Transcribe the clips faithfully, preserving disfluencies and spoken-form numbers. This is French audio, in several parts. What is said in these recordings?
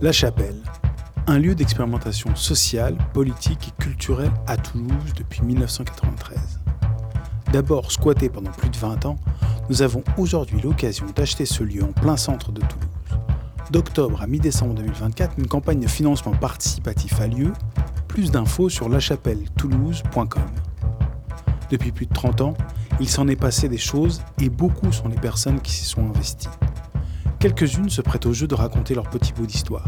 La Chapelle, un lieu d'expérimentation sociale, politique et culturelle à Toulouse depuis mille neuf cent quatre-vingt-treize. D'abord squatté pendant plus de vingt ans, nous avons aujourd'hui l'occasion d'acheter ce lieu en plein centre de Toulouse. D'octobre à mi-décembre deux mille vingt-quatre, une campagne de financement participatif a lieu. Plus d'infos sur la chapelle toulouse point com. Depuis plus de trente ans, il s'en est passé des choses et beaucoup sont les personnes qui s'y sont investies. Quelques-unes se prêtent au jeu de raconter leur petit bout d'histoire.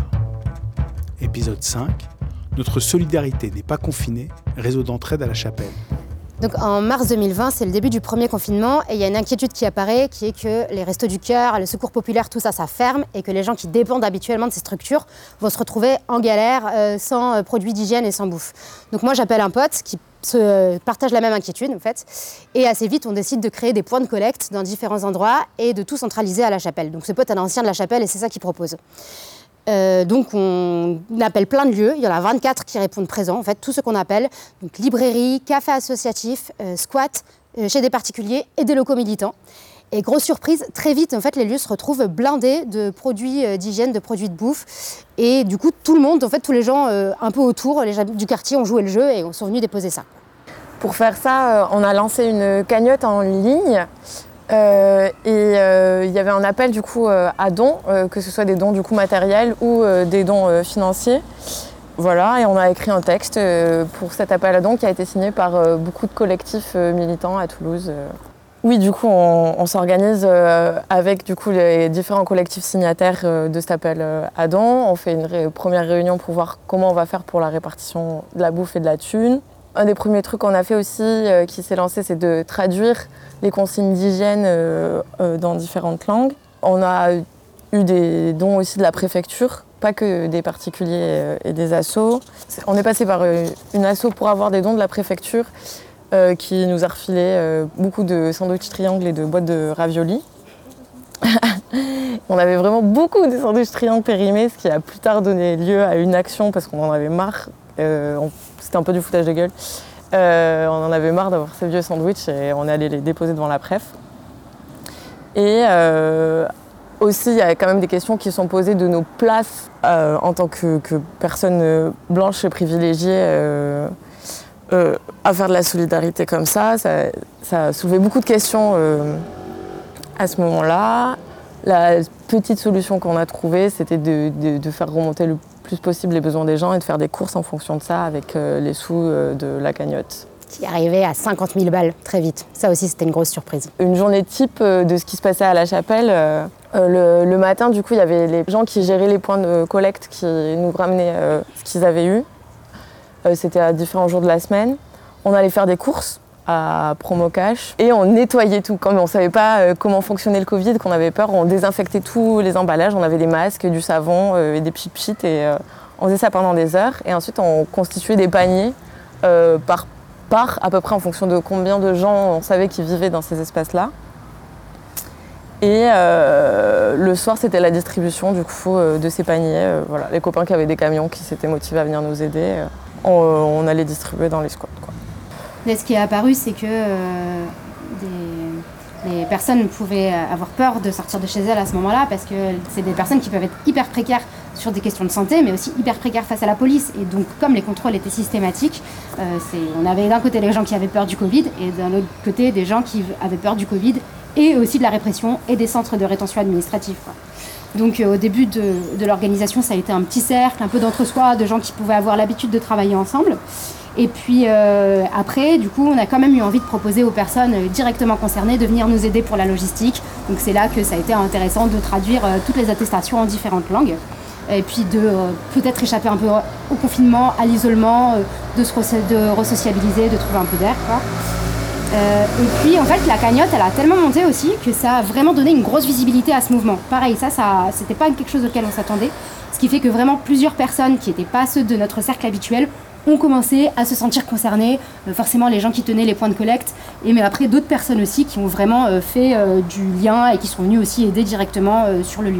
Épisode cinq, notre solidarité n'est pas confinée, réseau d'entraide à la Chapelle. Donc en mars deux mille vingt, c'est le début du premier confinement et il y a une inquiétude qui apparaît qui est que les restos du cœur, le secours populaire, tout ça, ça ferme et que les gens qui dépendent habituellement de ces structures vont se retrouver en galère, euh, sans euh, produits d'hygiène et sans bouffe. Donc moi j'appelle un pote qui se euh, partage la même inquiétude en fait et assez vite on décide de créer des points de collecte dans différents endroits et de tout centraliser à la Chapelle. Donc ce pote est un ancien de la Chapelle et c'est ça qu'il propose. Euh, donc on appelle plein de lieux, il y en a vingt-quatre qui répondent présents, en fait, tout ce qu'on appelle, donc librairie, café associatif, euh, squat, euh, chez des particuliers et des locaux militants. Et grosse surprise, très vite, en fait, les lieux se retrouvent blindés de produits euh, d'hygiène, de produits de bouffe. Et du coup, tout le monde, en fait, tous les gens euh, un peu autour, les gens du quartier ont joué le jeu et sont venus déposer ça. Pour faire ça, euh, on a lancé une cagnotte en ligne. Euh, et il euh, y avait un appel du coup euh, à dons, euh, que ce soit des dons du coup matériels ou euh, des dons euh, financiers. Voilà, et on a écrit un texte euh, pour cet appel à dons qui a été signé par euh, beaucoup de collectifs euh, militants à Toulouse. Oui, du coup, on, on s'organise euh, avec du coup les différents collectifs signataires euh, de cet appel euh, à dons. On fait une ré- première réunion pour voir comment on va faire pour la répartition de la bouffe et de la thune. Un des premiers trucs qu'on a fait aussi, euh, qui s'est lancé, c'est de traduire les consignes d'hygiène euh, euh, dans différentes langues. On a eu des dons aussi de la préfecture, pas que des particuliers euh, et des assos. On est passé par euh, une asso pour avoir des dons de la préfecture euh, qui nous a refilé euh, beaucoup de sandwichs triangles et de boîtes de raviolis. On avait vraiment beaucoup de sandwichs triangles périmés, ce qui a plus tard donné lieu à une action parce qu'on en avait marre. Euh, on, c'était un peu du foutage de gueule. Euh, on en avait marre d'avoir ces vieux sandwichs et on est allé les déposer devant la préf. Et euh, aussi, il y a quand même des questions qui sont posées de nos places euh, en tant que, que personnes blanches et privilégiées euh, euh, à faire de la solidarité comme ça. Ça, ça a soulevé beaucoup de questions euh, à ce moment-là. La petite solution qu'on a trouvée, c'était de, de, de faire remonter le plus possible les besoins des gens et de faire des courses en fonction de ça avec euh, les sous euh, de la cagnotte. Qui arrivait à cinquante mille balles très vite. Ça aussi, c'était une grosse surprise. Une journée type euh, de ce qui se passait à la Chapelle. Euh, euh, le, le matin, du coup, il y avait les gens qui géraient les points de collecte qui nous ramenaient euh, ce qu'ils avaient eu. Euh, c'était à différents jours de la semaine. On allait faire des courses à Promocash et on nettoyait tout. Comme on ne savait pas euh, comment fonctionnait le Covid, qu'on avait peur, on désinfectait tous les emballages. On avait des masques, du savon euh, et des pchit-pchit et euh, on faisait ça pendant des heures. Et ensuite, on constituait des paniers euh, par part, à peu près en fonction de combien de gens on savait qui vivaient dans ces espaces-là. Et euh, le soir, c'était la distribution du coup euh, de ces paniers. Euh, voilà, les copains qui avaient des camions qui s'étaient motivés à venir nous aider, euh, on, on allait distribuer dans les squats, quoi. Mais ce qui est apparu, c'est que euh, des, les personnes pouvaient avoir peur de sortir de chez elles à ce moment-là parce que c'est des personnes qui peuvent être hyper précaires sur des questions de santé, mais aussi hyper précaires face à la police. Et donc, comme les contrôles étaient systématiques, euh, c'est, on avait d'un côté les gens qui avaient peur du Covid et d'un autre côté des gens qui avaient peur du Covid et aussi de la répression et des centres de rétention administrative, quoi. Donc euh, au début de, de l'organisation, ça a été un petit cercle, un peu d'entre-soi, de gens qui pouvaient avoir l'habitude de travailler ensemble. Et puis euh, après, du coup, on a quand même eu envie de proposer aux personnes euh, directement concernées de venir nous aider pour la logistique. Donc c'est là que ça a été intéressant de traduire euh, toutes les attestations en différentes langues. Et puis de euh, peut-être échapper un peu au confinement, à l'isolement, euh, de se re- de resociabiliser, de trouver un peu d'air, quoi. Euh, et puis en fait la cagnotte elle a tellement monté aussi que ça a vraiment donné une grosse visibilité à ce mouvement. Pareil, ça, ça c'était pas quelque chose auquel on s'attendait, ce qui fait que vraiment plusieurs personnes qui n'étaient pas ceux de notre cercle habituel ont commencé à se sentir concernées, euh, forcément les gens qui tenaient les points de collecte, et mais après d'autres personnes aussi qui ont vraiment euh, fait euh, du lien et qui sont venues aussi aider directement euh, sur le lieu.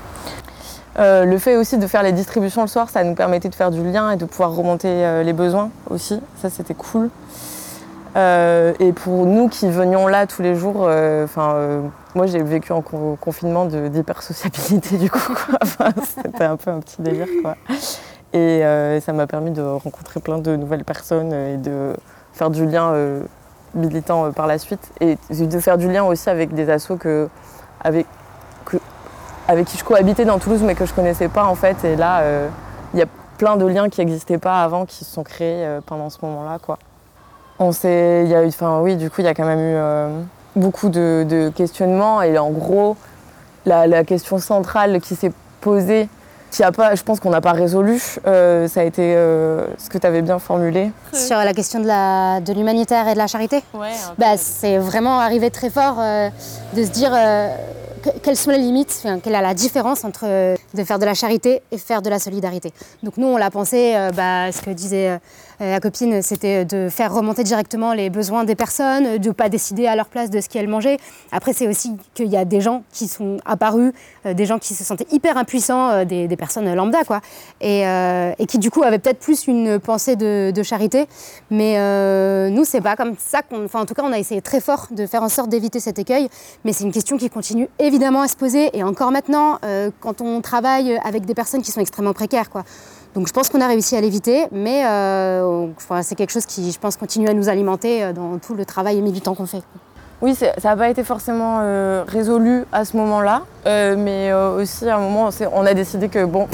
Euh, le fait aussi de faire les distributions le soir, ça nous permettait de faire du lien et de pouvoir remonter euh, les besoins aussi, ça c'était cool. Euh, et pour nous qui venions là tous les jours, euh, euh, moi j'ai vécu en co- confinement de, d'hypersociabilité du coup, quoi. Enfin, c'était un peu un petit délire, quoi. Et euh, ça m'a permis de rencontrer plein de nouvelles personnes et de faire du lien euh, militant euh, par la suite. Et de faire du lien aussi avec des assos que, avec, que, avec qui je cohabitais dans Toulouse mais que je connaissais pas en fait. Et là, il euh, y a plein de liens qui n'existaient pas avant qui se sont créés euh, pendant ce moment-là, quoi. On s'est, y a eu, enfin oui, du coup, il y a quand même eu euh, beaucoup de, de questionnements. Et en gros, la, la question centrale qui s'est posée, qui a pas, je pense qu'on n'a pas résolu, euh, ça a été euh, ce que tu avais bien formulé. Sur la question de, la, de l'humanitaire et de la charité, ouais, bah, c'est vraiment arrivé très fort euh, de se dire euh, que, quelles sont les limites, enfin, quelle est la différence entre euh, de faire de la charité et faire de la solidarité. Donc nous, on l'a pensé, euh, bah, ce que disait euh, la copine, c'était de faire remonter directement les besoins des personnes, de ne pas décider à leur place de ce qu'elles mangeaient. Après, c'est aussi qu'il y a des gens qui sont apparus, euh, des gens qui se sentaient hyper impuissants, euh, des, des personnes lambda, quoi, et, euh, et qui du coup avaient peut-être plus une pensée de, de charité. Mais euh, nous, c'est pas comme ça qu'on... Enfin, en tout cas, on a essayé très fort de faire en sorte d'éviter cet écueil, mais c'est une question qui continue évidemment à se poser, et encore maintenant, euh, quand on travaille avec des personnes qui sont extrêmement précaires, quoi. Donc je pense qu'on a réussi à l'éviter, mais euh, enfin, c'est quelque chose qui, je pense, continue à nous alimenter dans tout le travail militant qu'on fait. Oui, ça n'a pas été forcément euh, résolu à ce moment-là, euh, mais euh, aussi à un moment, on a décidé que bon,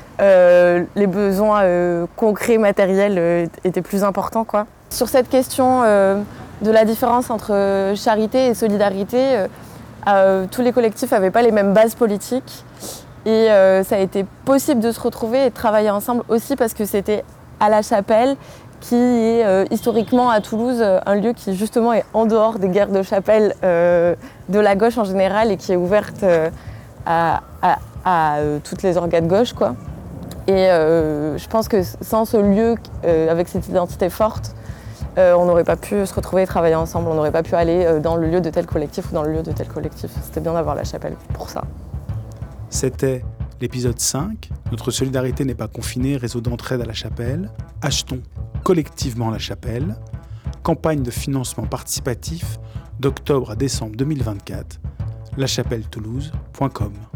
euh, les besoins euh, concrets, matériels euh, étaient plus importants, quoi. Sur cette question euh, de la différence entre charité et solidarité, euh, euh, tous les collectifs n'avaient pas les mêmes bases politiques. Et euh, ça a été possible de se retrouver et de travailler ensemble aussi parce que c'était à La Chapelle, qui est euh, historiquement à Toulouse un lieu qui justement est en dehors des guerres de chapelle euh, de la gauche en général et qui est ouverte euh, à, à, à euh, toutes les organes de gauche, quoi. Et euh, je pense que sans ce lieu euh, avec cette identité forte, euh, on n'aurait pas pu se retrouver et travailler ensemble, on n'aurait pas pu aller euh, dans le lieu de tel collectif ou dans le lieu de tel collectif. C'était bien d'avoir La Chapelle pour ça. C'était l'épisode cinq. Notre solidarité n'est pas confinée, réseau d'entraide à La Chapelle. Achetons collectivement La Chapelle. Campagne de financement participatif d'octobre à décembre deux mille vingt-quatre. la chapelle toulouse point com.